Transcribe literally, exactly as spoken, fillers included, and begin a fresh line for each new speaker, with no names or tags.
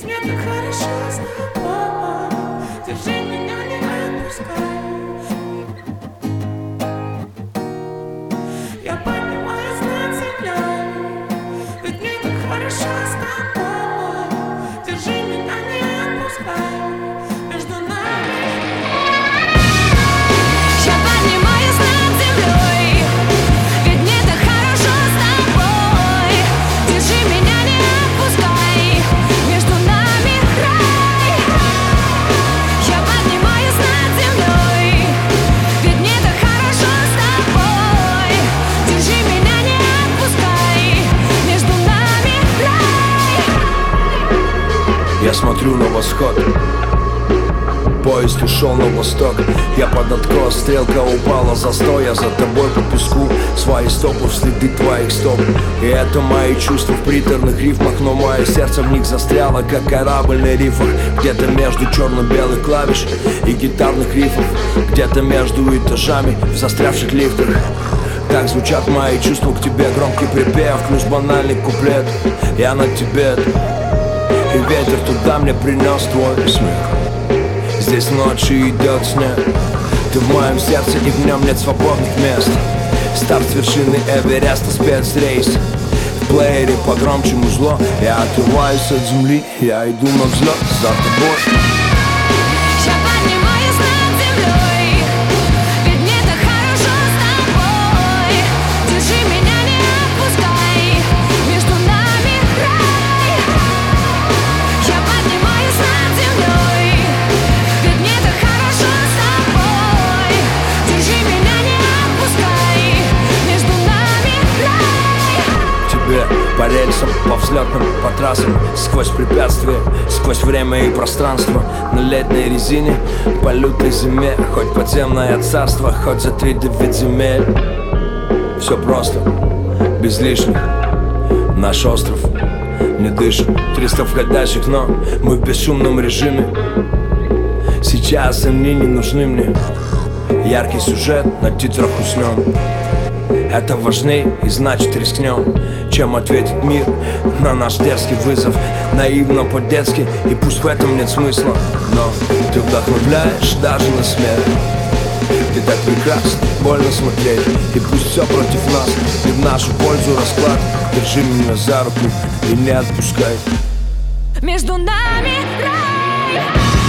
Ведь мне так хорошо с тобой. Держи меня, не отпускай. Я поднимаюсь над землей. Ведь мне так хорошо с тобой. Держи меня, не отпускай. Между нами
Я поднимаюсь над землей. Ведь мне так хорошо с тобой. Держи меня, не отпускай. Между нами рай. Я поднимаюсь над землей. Ведь мне так хорошо с тобой. Держи меня, не отпускай. Между нами рай.
Я смотрю на восход, поезд ушел на восток. Я под откос, стрелка упала, застой. Я за тобой по песку, свои стопы в следы твоих стоп. И это мои чувства в приторных рифмах, но мое сердце в них застряло, как корабль на рифах. Где-то между черно-белых клавиш и гитарных рифов, где-то между этажами в застрявших лифтах. Так звучат мои чувства к тебе, громкий припев плюс банальный куплет. Я на тебе, и ветер туда мне принес твой смех. Здесь ночью идет снег. Ты в моем сердце, и в нем нет свободных мест. Старт с вершины Эвереста, спецрейс. В плеере погромче музло. Я отрываюсь от земли, я иду на взлет за тобой.
Я поднимаюсь над землей. Ведь мне так хорошо с тобой. Держи меня, не отпускай. Между нами рай. Я поднимаюсь над землей. Ведь мне так хорошо с тобой. Держи меня, не отпускай. Между нами рай.
Тебе по рельсам, по взлетным, по трассам, сквозь препятствия, сквозь время и пространство. На летней резине, по лютой зиме. Хоть подземное царство, хоть за три девять земель. Все просто, без лишних. Наш остров не дышит. Триста входящих, но мы в бесшумном режиме. Сейчас они не нужны мне. Яркий сюжет на титрах уснем. Это важней и значит рискнем, чем ответит мир на наш дерзкий вызов. Наивно по-детски, и пусть в этом нет смысла, но ты вдохновляешь даже на смерть. Ты так прекрасна, больно смотреть. И пусть все против нас, и в нашу пользу расклад. Держи меня за руку и не отпускай.
Между нами рай.